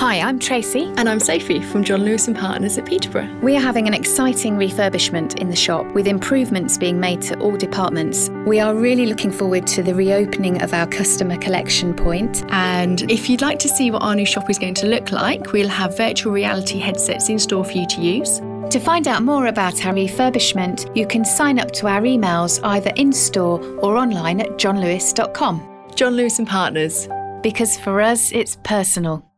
Hi, I'm Tracy. And I'm Sophie from John Lewis & Partners at Peterborough. We are having an exciting refurbishment in the shop with improvements being made to all departments. We are really looking forward to the reopening of our customer collection point. And if you'd like to see what our new shop is going to look like, we'll have virtual reality headsets in store for you to use. To find out more about our refurbishment, you can sign up to our emails either in-store or online at johnlewis.com. John Lewis & Partners. Because for us, it's personal.